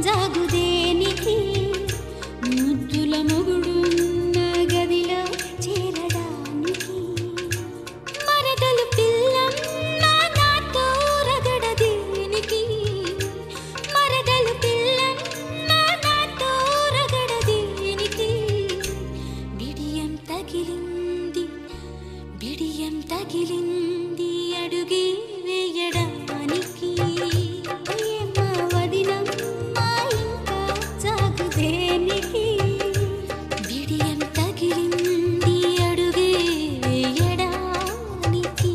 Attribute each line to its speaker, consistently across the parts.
Speaker 1: జాగుదేనికి ముద్దుల మొగుడున్న గదిలో చేరడానికి మరదలు పిల్లమ్మ నాతో రగడదేనికి మరదలు పిల్లమ్మ నాతో రగడదేనికి బిడియం తగిలింది అడుగే వేయడానికి ఏమా వదినమ్మ ఇంకా జాగుదేనికి బిడియం తగిలింది అడుగే వేయడానికి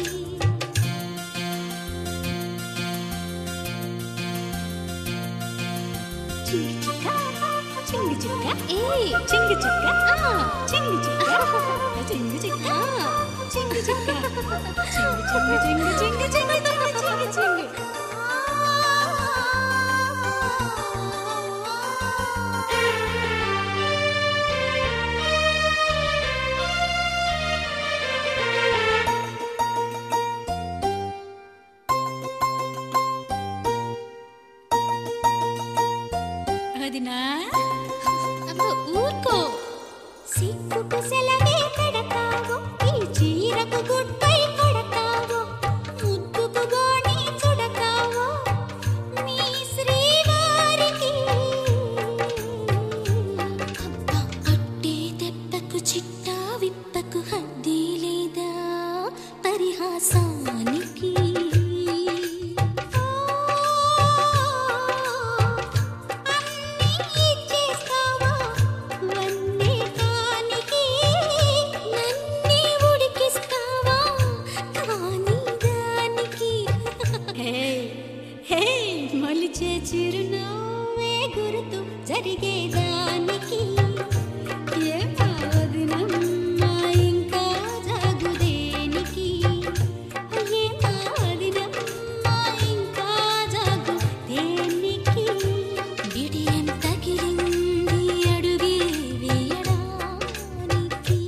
Speaker 1: చింగి చుక్క ఏ చింగి చుక్క చింగి చుక్క చింగి చుక్క చింగి చుక్క చింగి చింగి చింగి చింగి చింగి అదినా అబ్బో ఊరుకో సిక్కుకు సెలవే కడతావు ఈ చీరకు గుట్టై కొడతావు ముద్దుకు గోణి చుడతావు మీ శ్రీవారికి అబ్బా అట్టే దెబ్బకు చిట్టా విప్పకు హద్ది లేదా పరిహాసానికి మలిచే చిరునవ్వే గుర్తు జరిగేదానికి ఏమా వదినమ్మ ఇంకా జాగుదేనికి ఏమా వదినమ్మ ఇంకా జాగుదేనికి బిడియం తగిలింది అడుగే వేయడానికి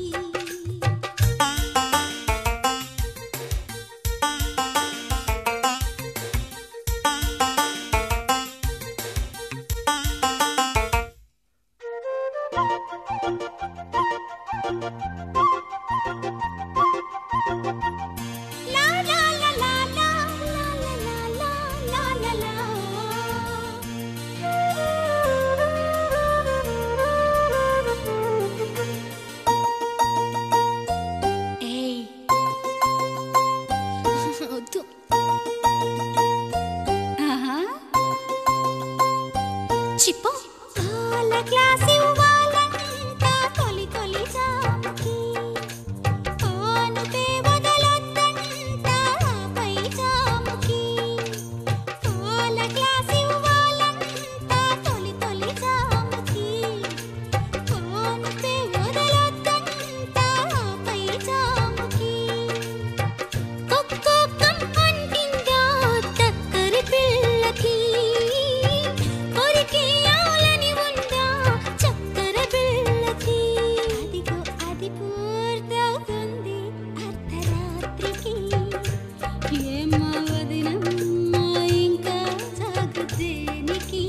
Speaker 1: చిప్పో పాల గ్లాస్ ఇవ్వాలంట తొలి తొలి జాముకి పానుపే వదలొద్దంట పై జాముకి పాల గ్లాస్ ఇవ్వాలంట తొలి తొలి జాముకి పానుపే వదలొద్దంట పై జాముకి కొక్కొక్కం అంటిందా చక్కరి పిల్లకి కొరికేయాలని ఉందా చక్కర పిల్లకి అదిగో అది పూర్తవుతుంది అర్ధరాత్రికి ఏమా వదినమ్మ ఇంకా జాగుదేనికి